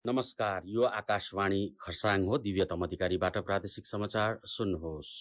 नमस्कार, यो आकाशवाणी खरसाङ हो। दिव्यतम अधिकारीबाट प्रादेशिक समाचार सुन्नुहोस्।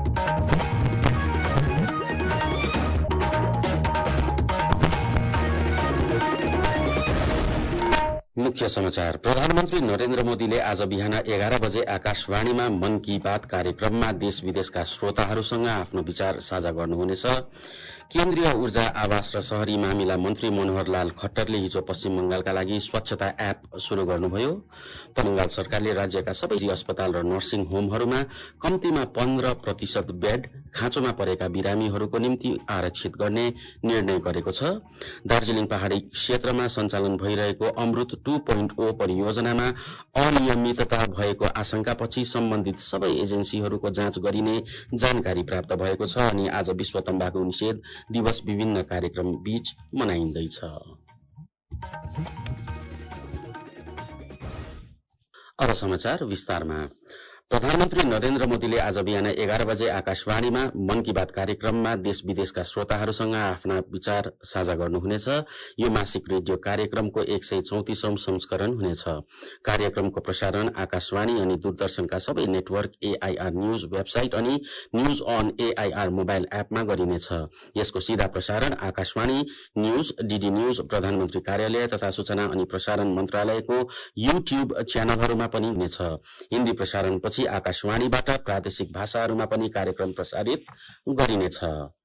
मुख्य समाचार। प्रधानमन्त्री नरेन्द्र मोदीले आज बिहान 11 बजे आकाशवाणीमा मन की बात कार्यक्रममा देश विदेशका श्रोताहरूसँग आफ्नो विचार साझा गर्नुहुनेछ। केन्द्रीय ऊर्जा, आवास र शहरी मामिला मन्त्री मनोहर लाल खट्टरले हिजो पश्चिम बंगालका लागि स्वच्छता एप शुरू गर्नुभयो। बंगाल सरकारले राज्यका सबै निजी अस्पताल र नर्सिङ होमहरूमा कम्तीमा 15% बेड खाँचोमा परेका बिरामीहरूको निम्ति आरक्षित गर्ने निर्णय गरेको छ। दार्जीलिङ पहाडी क्षेत्रमा सञ्चालन भइरहेको अमृत 2.0 परियोजनामा अनियमितता भएको आशंकापछि सम्बन्धित सबै एजेन्सीहरूको जाँच गरिने जानकारी प्राप्त भएको छ अनि आज विश्व तम्बाकु निषेध दिवस विभिन्न कार्यक्रम बीच मनाइँदैछ। अब समाचार विस्तारमा। प्रधानमन्त्री नरेन्द्र मोदीले आज बिहान 11 बजे आकाशवाणीमा मन की बात कार्यक्रममा देश विदेशका श्रोताहरूसँग आफ्ना विचार साझा गर्नुहुनेछ। यो मासिक रेडियो कार्यक्रमको 134औं संस्करण हुनेछ। कार्यक्रमको प्रसारण आकाशवाणी अनि दूरदर्शनका सबै नेटवर्क, एआईआर न्यूज वेबसाइट अनि न्यूज अन एआईआर मोबाइल एपमा गरिनेछ। यसको सीधा प्रसारण आकाशवाणी न्यूज, डीडी न्यूज, प्रधानमन्त्री कार्यालय तथा सूचना अनि प्रसारण मन्त्रालयको यूट्यूब च्यानलहरूमा पनि हुनेछ। हिन्दी प्रसारणपछि आकाशवाणीबाट प्रादेशिक भाषाहरूमा पनि कार्यक्रम प्रसारित गरिनेछ।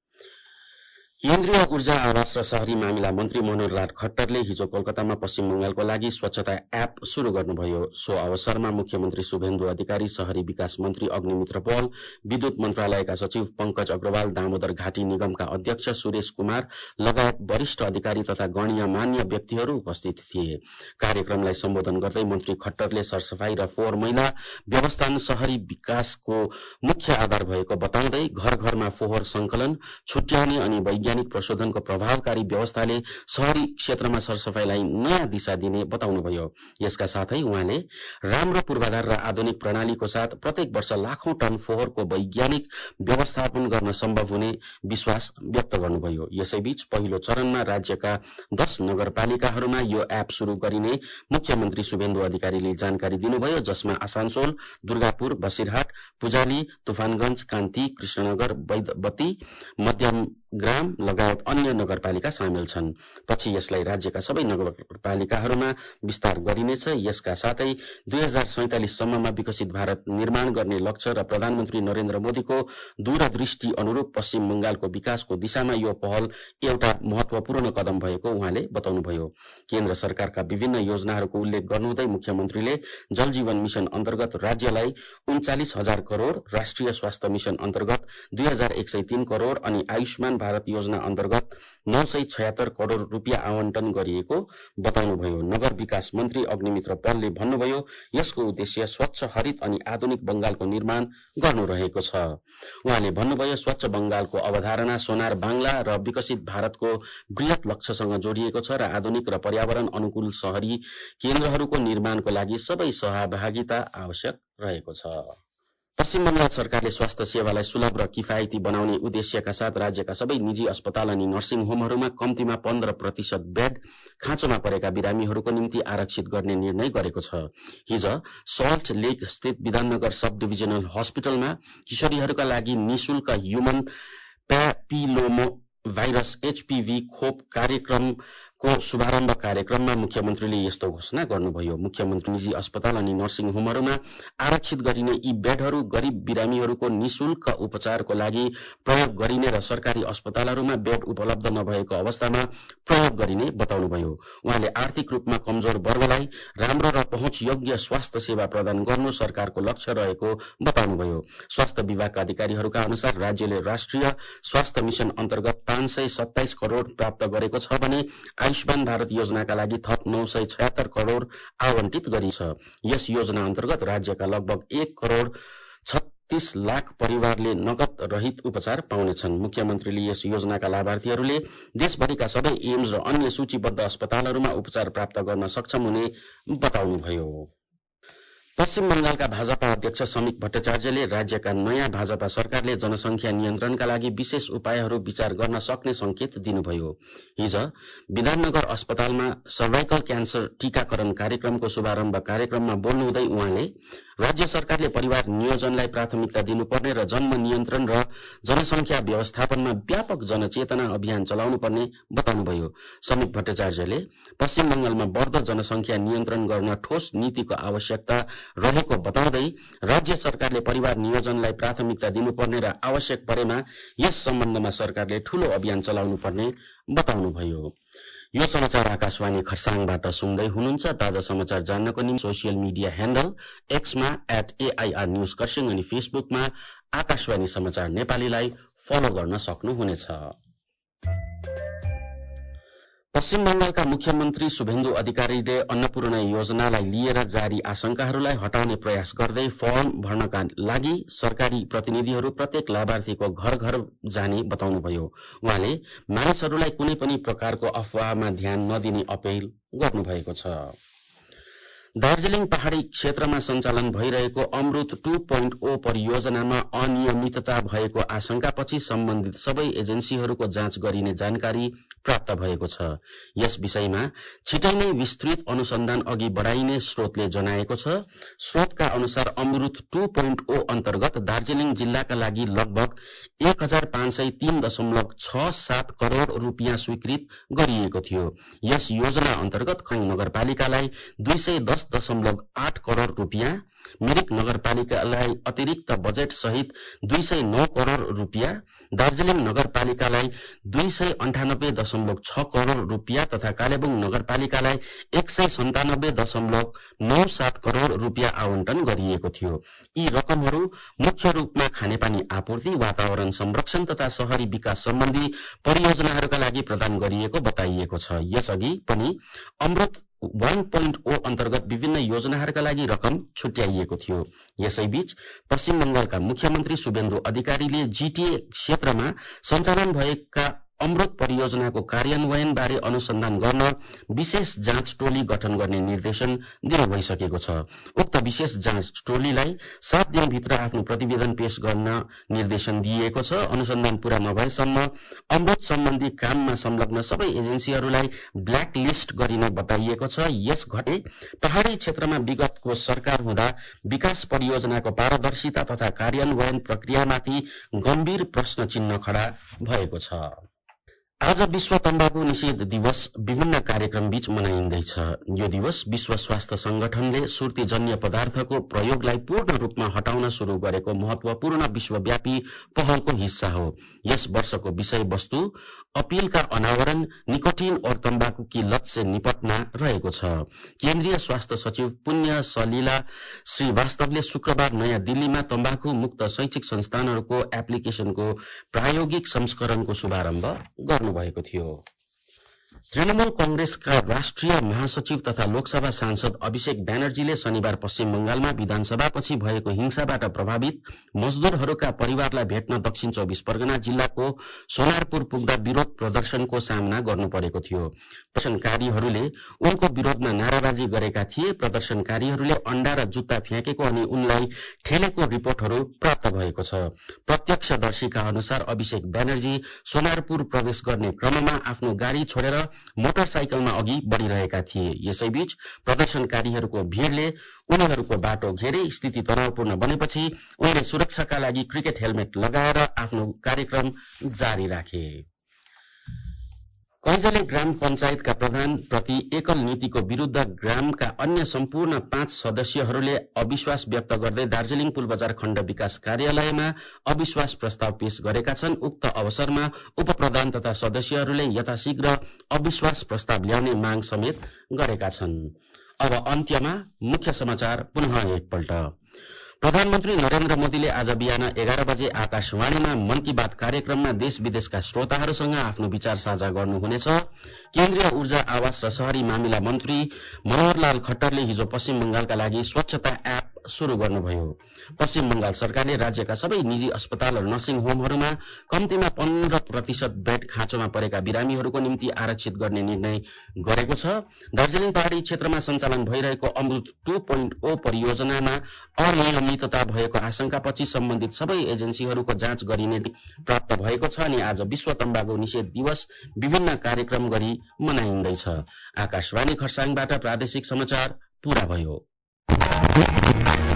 केन्द्रीय ऊर्जा, आवास र शहरी मामिला मन्त्री मनोहर लाल खट्टरले हिजो कोलकातामा पश्चिम बंगालको लागि स्वच्छता एप शुरू गर्नुभयो। सो अवसरमा मुख्यमन्त्री शुभेन्दु अधिकारी, शहरी विकास मन्त्री अग्निमित्र पौल, विद्युत मन्त्रालयका सचिव पंकज अग्रवाल, दामोदर घाटी निगमका अध्यक्ष सुरेश कुमार लगायत वरिष्ठ अधिकारी तथा गण्यमान्य व्यक्तिहरू उपस्थित थिए। कार्यक्रमलाई सम्बोधन गर्दै मन्त्री खट्टरले सरसफाई र फोहोर मैला व्यवस्थापन शहरी विकासको मुख्य आधार भएको बताउँदै घर घरमा फोहोर संकलन, छुट्याउने अनि वैज्ञानिक प्रशोधनको प्रभावकारी व्यवस्थाले शहरी क्षेत्रमा सरसफाईलाई नयाँ दिशा दिने बताउनुभयो। यसका साथै उहाँले राम्रो पूर्वाधार र आधुनिक प्रणालीको साथ प्रत्येक वर्ष लाखौं टन फोहोरको वैज्ञानिक व्यवस्थापन गर्न सम्भव हुने विश्वास व्यक्त गर्नुभयो। यसैबीच पहिलो चरणमा राज्यका 10 नगरपालिकाहरूमा यो एप शुरू गरिने मुख्यमन्त्री शुभेन्दु अधिकारीले जानकारी दिनुभयो, जसमा आसानसोल, दुर्गापुर, बसिरहाट, पुजाली, तुफानगञ्ज, कान्ति, कृष्णनगर, वैदवती, मध्यमग्राम लगायत अन्य नगरपालिका सामेल छन्। पछि यसलाई राज्यका सबै नगरपालिकाहरूमा विस्तार गरिनेछ। यसका साथै 2047 सम्ममा विकसित भारत निर्माण गर्ने लक्ष्य र प्रधानमन्त्री नरेन्द्र मोदीको दूरदृष्टि अनुरूप पश्चिम बंगालको विकासको दिशामा यो पहल एउटा महत्वपूर्ण कदम भएको उहाँले बताउनुभयो। केन्द्र सरकारका विभिन्न योजनाहरूको उल्लेख गर्नुहुँदै मुख्यमन्त्रीले जल जीवन मिशन अन्तर्गत राज्यलाई 39,000 करोड़, राष्ट्रिय स्वास्थ्य मिशन अन्तर्गत 2103 करोड़ अनि आयुष्मान भारत योजना अन्तर्गत 976 करोड़ रुपियाँ आवन्टन गरिएको बताउनुभयो। नगर विकास मन्त्री अग्निमित्र पलले भन्नुभयो, यसको उद्देश्य स्वच्छ, हरित अनि आधुनिक बंगालको निर्माण गर्नु रहेको छ। उहाँले भन्नुभयो, स्वच्छ बंगालको अवधारणा सोनार बांग्ला र विकसित भारतको बृहत लक्ष्यसँग जोडिएको छ र आधुनिक र पर्यावरण अनुकूल शहरी केन्द्रहरूको निर्माणको लागि सबै सहभागिता आवश्यक रहेको छ। पश्चिम बंगाल सरकारले स्वास्थ्य सेवालाई सुलभ र किफायती बनाउने उद्देश्यका साथ राज्यका सबै निजी अस्पताल अनि नर्सिङ होमहरूमा कम्तीमा 15% बेड खाँचोमा परेका बिरामीहरूको निम्ति आरक्षित गर्ने निर्णय गरेको छ। हिज सल्ट लेक स्थित विधाननगर सब डिभिजनल हस्पिटलमा किशोरीहरूका लागि निशुल्क ह्युमन प्यापिलोमा भाइरस HPV खोप कार्यक्रमको शुभारम्भ कार्यक्रममा मुख्यमन्त्रीले यस्तो घोषणा गर्नुभयो। मुख्यमन्त्री निजी अस्पताल अनि नर्सिङ होमहरूमा आरक्षित गरिने यी बेडहरू गरीब बिरामीहरूको निशुल्क उपचारको लागि प्रयोग गरिने र सरकारी अस्पतालहरूमा बेड उपलब्ध नभएको अवस्थामा प्रयोग गरिने बताउनुभयो। उहाँले आर्थिक रूपमा कमजोर वर्गलाई राम्रो र पहुँचयोग्य स्वास्थ्य सेवा प्रदान गर्नु सरकारको लक्ष्य रहेको बताउनुभयो। स्वास्थ्य विभागका अधिकारीहरूका अनुसार राज्यले राष्ट्रिय स्वास्थ्य मिशन अन्तर्गत 527 करोड़ प्राप्त गरेको छ भने आयुष्मान भारत योजनाका लागि थप 976 करोड़ आवन्टित गरिन्छ। यस योजना अन्तर्गत राज्यका लगभग 1 करोड़ 36 लाख परिवारले नगद रहित उपचार पाउनेछन्। मुख्यमन्त्रीले यस योजनाका लाभार्थीहरूले देशभरिका सबै एम्स र अन्य सूचीबद्ध अस्पतालहरूमा उपचार प्राप्त गर्न सक्षम हुने बताउनुभयो। पश्चिम बंगालका भाजपा अध्यक्ष समिक भट्टाचार्यले राज्यका नयाँ भाजपा सरकारले जनसंख्या नियन्त्रणका लागि विशेष उपायहरू विचार गर्न सक्ने संकेत दिनुभयो। हिज विधाननगर अस्पतालमा सर्भाइकल क्यान्सर टीकाकरण कार्यक्रमको शुभारम्भ कार्यक्रममा बोल्नुहुँदै उहाँले राज्य सरकारले परिवार नियोजनलाई प्राथमिकता दिनुपर्ने र जन्म नियन्त्रण र जनसंख्या व्यवस्थापनमा व्यापक जनचेतना अभियान चलाउनुपर्ने बताउनुभयो। समिक भट्टाचार्यले पश्चिम बंगालमा बढ्दो जनसंख्या नियन्त्रण गर्न ठोस नीतिको आवश्यकता रहेको बताउँदै राज्य सरकारले परिवार नियोजनलाई प्राथमिकता दिनुपर्ने र आवश्यक परेमा यस सम्बन्धमा सरकारले ठूलो अभियान चलाउनुपर्ने बताउनुभयो। यो समाचार आकाशवाणी खरसाङबाट सुन्दै हुनुहुन्छ। ताजा समाचार जान्नको निम्ति सोसियल मिडिया ह्यान्डल एक्समा @AIR न्यूज खरसाङ अनि फेसबुकमा आकाशवाणी समाचार नेपालीलाई फलो गर्न सक्नुहुनेछ। पश्चिम बंगालका मुख्यमन्त्री शुभेन्दु अधिकारीले अन्नपूर्ण योजनालाई लिएर जारी आशंकाहरूलाई हटाउने प्रयास गर्दै फर्म भर्नका लागि सरकारी प्रतिनिधिहरू प्रत्येक लाभार्थीको घर घर जाने बताउनुभयो। उहाँले मानिसहरूलाई कुनै पनि प्रकारको अफवाहमा ध्यान नदिने अपील गर्नुभएको छ। दार्जीलिङ पहाड़ी क्षेत्रमा सञ्चालन भइरहेको अमृत 2.0 परियोजनामा अनियमितता भएको आशंकापछि सम्बन्धित सबै एजेन्सीहरूको जाँच गरिने जानकारी प्राप्त भएको छ। यस विषयमा छिटै नै विस्तृत अनुसन्धान अघि बढाइने स्रोतले जनाएको छ। स्रोतका अनुसार अमृत 2.0 अन्तर्गत दार्जीलिङ जिल्लाका लागि लगभग 1503.67 करोड़ रुपियाँ स्वीकृत गरिएको थियो। यस योजना अन्तर्गत खङ नगरपालिकालाई 210.8 करोड़ रुपियाँ, मिरिक नगरपालिकालाई अतिरिक्त बजेट सहित 209 करोड़ रुपियाँ, दार्जीलिङ नगरपालिकालाई 298.6 करोड़ रुपियाँ तथा कालेबुङ नगरपालिकालाई 197.97 करोड़ रुपियाँ आवन्टन गरिएको थियो। यी रकमहरू मुख्य रूपमा खानेपानी आपूर्ति, वातावरण संरक्षण तथा शहरी विकास सम्बन्धी परियोजनाहरूका लागि प्रदान गरिएको बताइएको छ। यसअघि पनि अमृत 1.0 अन्तर्गत विभिन्न योजनाहरूका लागि रकम छुट्याइएको थियो। यसैबीच पश्चिम बंगालका मुख्यमन्त्री शुभेन्दु अधिकारीले जीटीए क्षेत्रमा सञ्चालन भएका अमृत परियोजनाको कार्यान्वयन बारे अनुसन्धान गर्न विशेष जाँच टोली गठन गर्ने निर्देशन दिनु भइसकेको छ। उक्त विशेष जाँच टोलीलाई 7 दिनभित्र आफ्नो प्रतिवेदन पेश गर्न निर्देशन दिइएको छ। अनुसन्धान पूरा नभएसम्म अमृत सम्बन्धी काममा संलग्न सबै एजेन्सीहरूलाई ब्ल्याक लिस्ट गरिने बताइएको छ। यस घटे पहाड़ी क्षेत्रमा विगतको सरकार हुँदा विकास परियोजनाको पारदर्शिता तथा कार्यान्वयन प्रक्रियामाथि गम्भीर प्रश्न चिन्ह खडा भएको छ। आज विश्व तम्बाकु निषेध दिवस विभिन्न कार्यक्रम बीच मनाइँदैछ। यो दिवस विश्व स्वास्थ्य संगठनले सुर्तीजन्य पदार्थको प्रयोगलाई पूर्ण रूपमा हटाउन शुरू गरेको महत्वपूर्ण विश्वव्यापी पहलको हिस्सा हो। यस वर्षको विषय वस्तु अपील का अनावरण निकोटिन और तंबाकू की लत से निपटना रहेको छ। केन्द्रीय स्वास्थ्य सचिव पुण्य सलिला श्रीवास्तवले शुक्रबार नयाँ दिल्लीमा तंबाकू मुक्त शैक्षिक संस्थानहरूको एप्लिकेशनको प्रायोगिक संस्करणको शुभारम्भ गर्नुभएको थियो। तृणमूल कांग्रेसका राष्ट्रिय महासचिव तथा लोकसभा सांसद अभिषेक ब्यानर्जीले शनिबार पश्चिम बंगालमा विधानसभापछि भएको हिंसाबाट प्रभावित मजदूरहरूका परिवारलाई भेट्न दक्षिण 24 परगना जिल्लाको सोनारपुर पुग्दा विरोध प्रदर्शनको सामना गर्नु परेको थियो। प्रदर्शनकारीहरूले उनको विरोधमा नाराबाजी गरेका थिए। प्रदर्शनकारीहरूले अण्डा र जुत्ता फ्याँकेको अनि उनलाई ठेलेको रिपोर्टहरू प्राप्त भएको छ। प्रत्यक्षदर्शीका अनुसार अभिषेक ब्यानर्जी सोनारपुर प्रवेश गर्ने क्रममा आफ्नो गाडी छोडेर मोटरसाइकलमा अघि बढ़िरहेका थिए। यसैबीच प्रदर्शनकारीहरूको भीड़ले उनीहरूको बाटो घेरे। स्थिति तनावपूर्ण बनेपछि उनले सुरक्षाका लागि क्रिकेट हेलमेट लगाएर आफ्नो कार्यक्रम जारी राखे। कैजले ग्राम पंचायतका प्रधान प्रति एकल नीतिको विरूद्ध ग्रामका अन्य सम्पूर्ण 5 सदस्यहरूले अविश्वास व्यक्त गर्दै दार्जीलिङ पुलबजार खण्ड विकास कार्यालयमा अविश्वास प्रस्ताव पेश गरेका छन्। उक्त अवसरमा उपप्रधान तथा सदस्यहरूले यथाशीघ्र अविश्वास प्रस्ताव ल्याउने माग समेत गरेका छन्। अब अन्त्यमा मुख्य समाचार पुनः एकपल्ट। प्रधानमन्त्री नरेन्द्र मोदीले आज बिहान 11 बजे आकाशवाणीमा मन की बात कार्यक्रममा देश विदेशका श्रोताहरूसँग आफ्नो विचार साझा गर्नुहुनेछ। केन्द्रीय ऊर्जा, आवास र शहरी मामिला मन्त्री मनोहर लाल खट्टरले हिजो पश्चिम बंगालका लागि स्वच्छता एप सुरु गर्नुभयो। पश्चिम बंगाल सरकारले राज्यका सबै निजी अस्पताल र नर्सिङ होमहरूमा कम्तीमा 15% बेड खाँचोमा परेका बिरामीहरूको निम्ति आरक्षित गर्ने निर्णय गरेको छ। दार्जीलिङ पहाडी क्षेत्रमा सञ्चालन भइरहेको अमृत 2.0 परियोजनामा अनियमितता भएको आशंकापछि सम्बन्धित सबै एजेन्सीहरूको जाँच गरिने प्राप्त भएको छ अनि आज विश्व तम्बाकु निषेध दिवस विभिन्न कार्यक्रम गरी मनाइँदैछ। आकाशवाणी खरसाङबाट प्रादेशिक समाचार पूरा भयो।